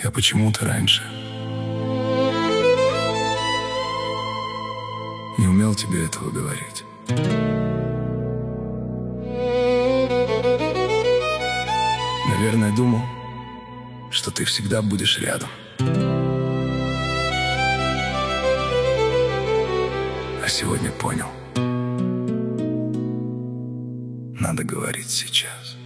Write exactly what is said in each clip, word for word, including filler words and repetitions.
Я почему-то раньше не умел тебе этого говорить. Наверное, думал, что ты всегда будешь рядом. А сегодня понял, надо говорить сейчас.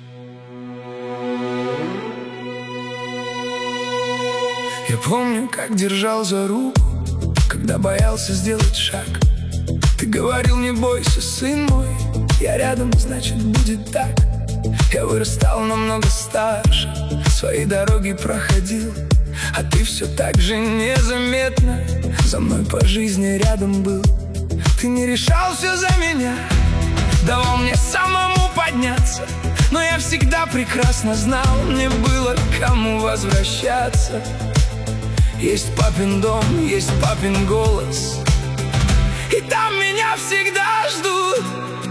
Я помню, как держал за руку, когда боялся сделать шаг. Ты говорил: не бойся, сын мой, я рядом, значит, будет так. Я вырастал намного старше, свои дороги проходил, а ты все так же незаметно за мной по жизни рядом был. Ты не решал все за меня, давал мне самому подняться, но я всегда прекрасно знал, мне было к кому возвращаться. Есть папин дом, есть папин голос, и там меня всегда ждут.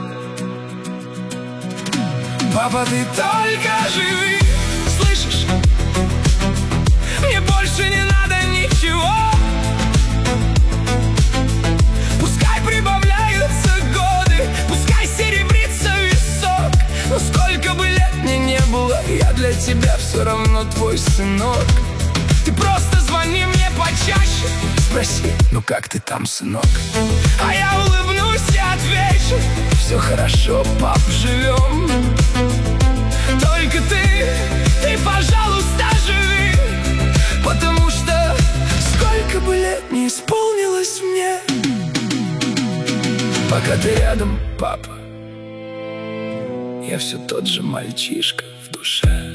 Папа, ты только живи, слышишь? Мне больше не надо ничего. Пускай прибавляются годы, пускай серебрится висок, но сколько бы лет мне не было, я для тебя все равно твой сынок. Ты просто звони мне почаще, спроси: ну как ты там, сынок? А я улыбнусь и отвечу: все хорошо, пап, живем. Только ты, ты, пожалуйста, живи, потому что сколько бы лет не исполнилось мне, пока ты рядом, папа, я все тот же мальчишка в душе.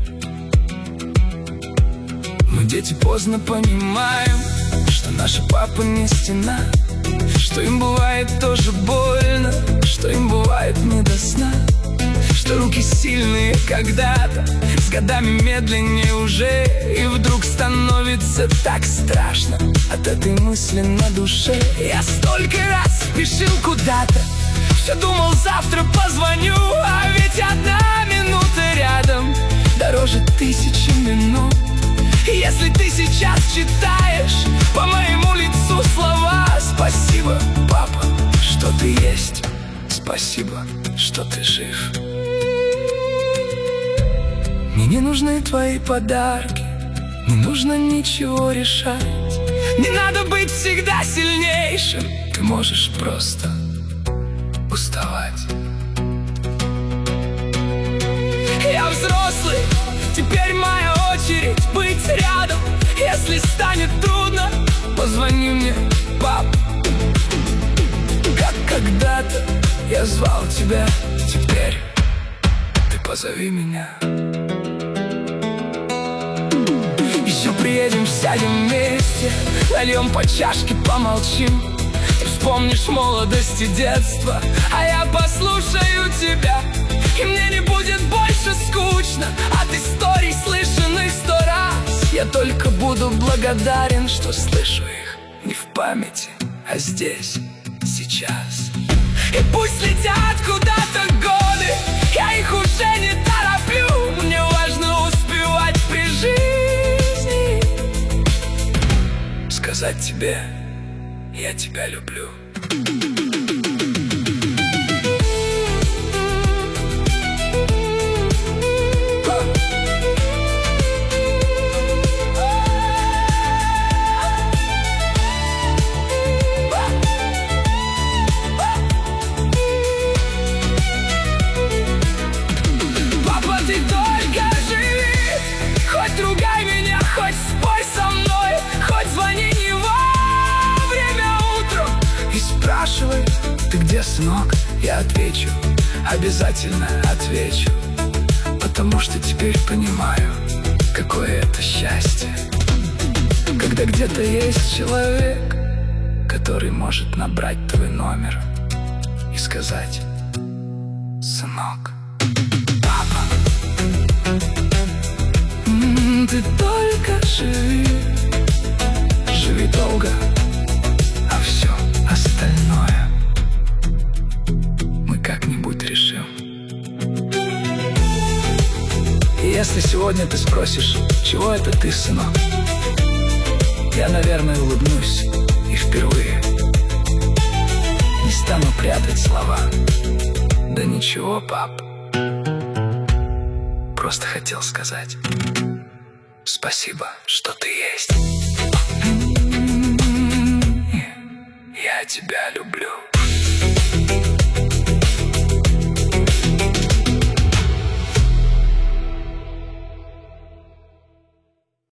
Мы, дети, поздно понимаем, что наша папа не стена, что им бывает тоже больно, что им бывает не до сна, что руки сильные когда-то с годами медленнее уже, и вдруг становится так страшно от этой мысли на душе. Я столько раз спешил куда-то, все думал, завтра позвоню, а ведь одна минута рядом дороже тысячи минут. И если ты сейчас читаешь по моему лицу слова: спасибо, папа, что ты есть, спасибо, что ты жив. Мне не нужны твои подарки, не нужно ничего решать, не надо быть всегда сильнейшим, ты можешь просто уставать. Я взрослый, теперь моя очередь быть рядом. Если станет трудно, позвони мне, пап, как когда-то я звал тебя, теперь ты позови меня. Еще приедем, сядем вместе, нальем по чашке, помолчим. Ты вспомнишь молодость и детство, а я послушаю тебя, и мне не будет больше скучно от историй, слышанных сто раз. Я только буду благодарен, что слышу их не в памяти, а здесь, сейчас. И пусть летят куда-то годы, я их уже не тороплю, мне важно успевать при жизни сказать тебе: я тебя люблю. Ты где, сынок? Я отвечу, обязательно отвечу, потому что теперь понимаю, какое это счастье, когда где-то есть человек, который может набрать твой номер и сказать: сынок, папа, м-м, ты только живи, живи долго, а все остальное мы как-нибудь решим. если сегодня ты спросишь, чего это ты, сынок, я, наверное, улыбнусь и впервые не стану прятать слова. Да ничего, пап, просто хотел сказать спасибо, что ты есть. Я тебя люблю.